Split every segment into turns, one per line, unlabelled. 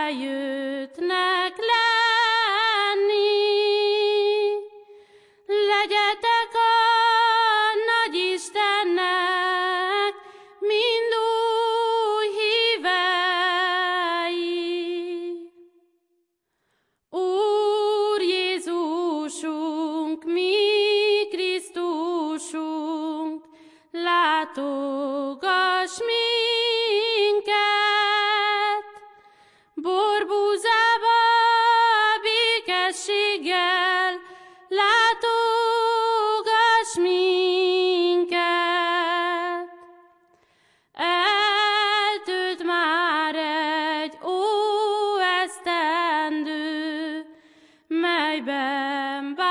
eljöttnek lenni. Legyetek a nagy Istennek mind új hívei. Úr Jézusunk, mi Krisztusunk, látogass minket, borbúzába békességgel, látogass minket. Eltűnt már egy esztendő, melyben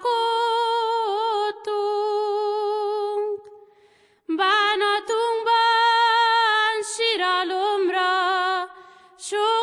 bánkodtunk, bánatunkban síralomra sok